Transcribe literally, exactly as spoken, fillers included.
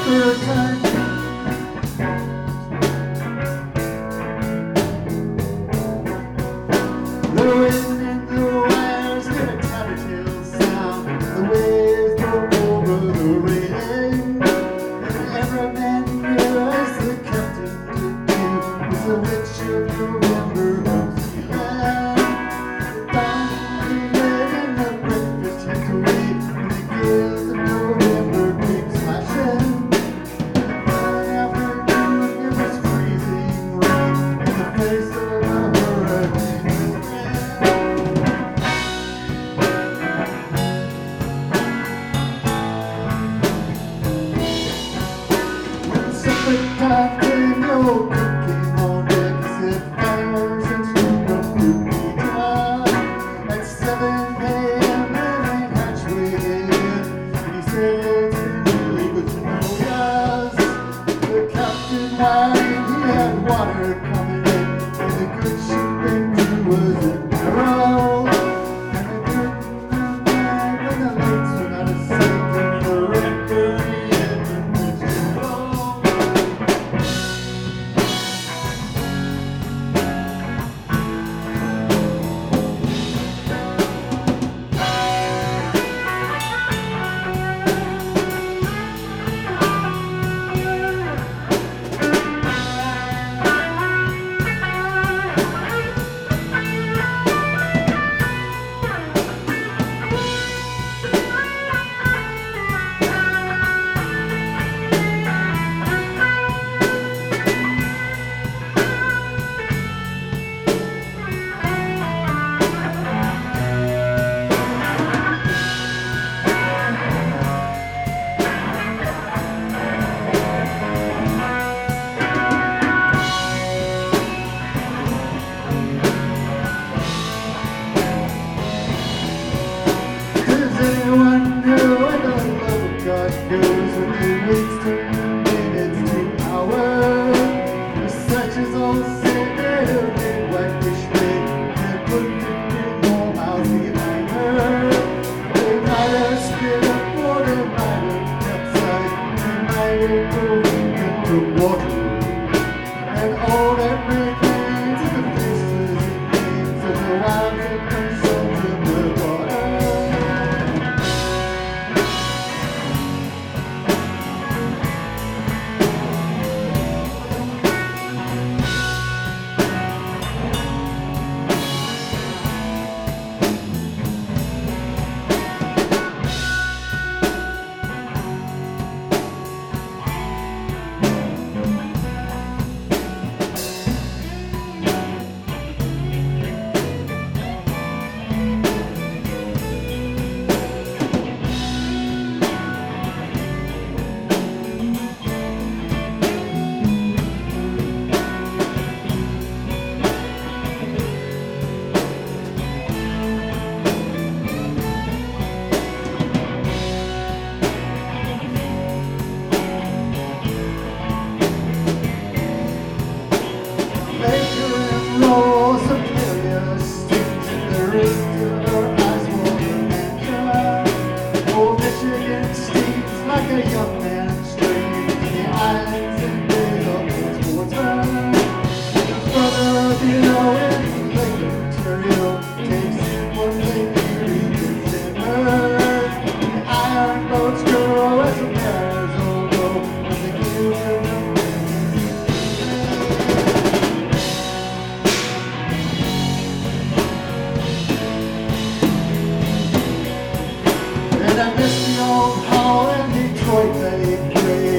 third time. The wind and the wires made a tattletale sound. The waves broke over the railing, and every man knew as the captain did do was the witch of November of Zealand. Down the red and the breakfast hit away when the gales of November came slashing. Friday afternoon it was freezing rain in the face of a hurricane. Supper time came, the old cook came on deck. He said, fires and steamed up the pizza. At seven a m the main hatchway in, and he said, it's really good to know us. The captain whined, he had water coming in, and the good shipping crew was in peril. And the good night when the lights went out of sight, and the red berry and the bridge roll. Does anyone know where the love of God goes when he waits from minutes to hours? Such as all say that a big white fish bait and put fifty more miles behind her. They might have spit up or they might have capsized, they might have broken into water. And all that remains is the faces and names of the wild and sons of the water. Later and roll superior streets, and the roof to her eyes water mansion. Old Michigan steams like a young man's dream in the islands and days of the sportsman. The brother of you know in Lake Ontario takes in one Lake Erie to Denver. The iron boats grow as the mares all go when the gears of the And I miss the old hall in Detroit that he played.